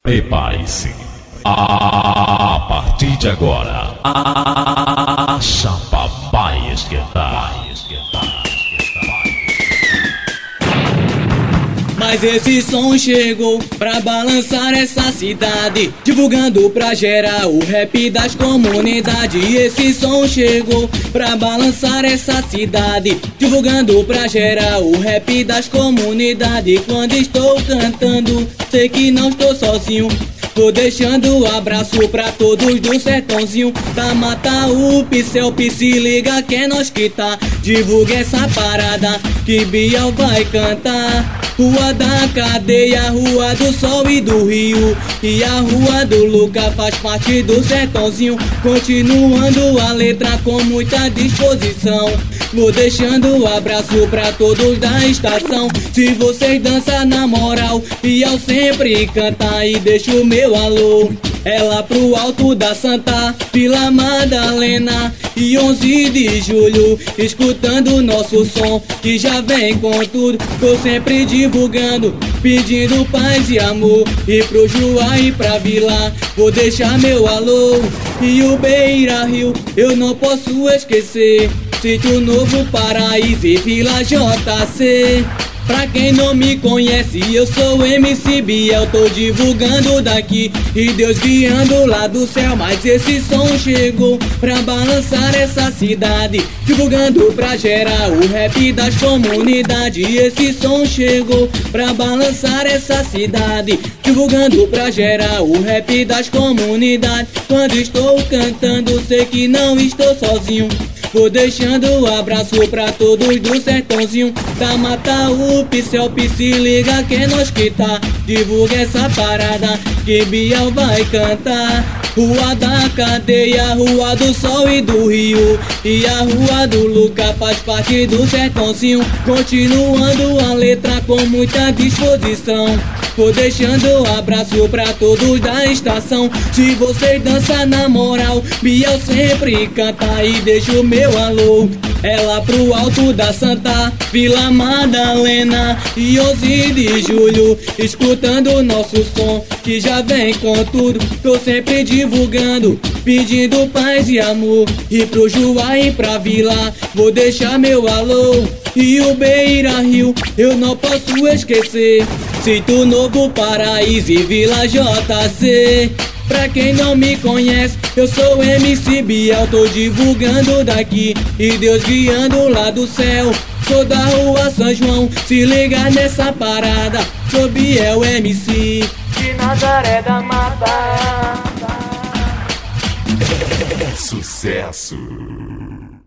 Prepare-se. A partir de agora, a chapa vai esquentar. Mas esse som chegou pra balançar essa cidade, divulgando pra geral o rap das comunidades. Esse som chegou pra balançar essa cidade, divulgando pra geral o rap das comunidades. Quando estou cantando, sei que não estou sozinho. Tô deixando abraço pra todos do sertãozinho da Mata UP, Celpe, se liga que é nós que tá. Divulga essa parada que Bial vai cantar. Rua da Cadeia, Rua do Sol e do Rio, e a Rua do Luca faz parte do sertãozinho. Continuando a letra com muita disposição, vou deixando abraço pra todos da estação. Se vocês dançam na moral, Bial sempre canta e deixa o meu alô. É lá pro alto da Santa Vila Madalena, e 11 de julho, escutando nosso som que já vem com tudo. Tô sempre divulgando, pedindo paz e amor, e pro Juá e pra Vila vou deixar meu alô. E o Beira Rio eu não posso esquecer, Sítio Novo Paraíso e Vila JC. Pra quem não me conhece, eu sou MC Bial, tô divulgando daqui e Deus guiando lá do céu. Mas esse som chegou pra balançar essa cidade, divulgando pra geral o rap das comunidades. Esse som chegou pra balançar essa cidade, divulgando pra geral o rap das comunidades. Quando estou cantando, sei que não estou sozinho. Vou deixando abraço pra todos do sertãozinho da Mata UP, Celpe, se liga que é nós que tá. Divulga essa parada que Bial vai cantar. Rua da Cadeia, Rua do Sol e do Rio, e a Rua do Luca faz parte do sertãozinho. Continuando a letra com muita disposição, vou deixando abraço pra todos da estação. Se vocês dançam na moral, Bial sempre canta e deixa o meu alô. É lá pro alto da Santa Vila Madalena, e 11 de julho, escutando nosso som que já vem com tudo. Tô sempre divulgando, pedindo paz e amor, e pro Juá e pra Vila vou deixar meu alô. E o Beira Rio eu não posso esquecer, Sítio Novo Paraíso e Vila JC. Pra quem não me conhece, eu sou MC Bial, tô divulgando daqui e Deus guiando lá do céu. Sou da Rua São João, se liga nessa parada, sou Bial MC de Nazaré da Mata. Sucesso.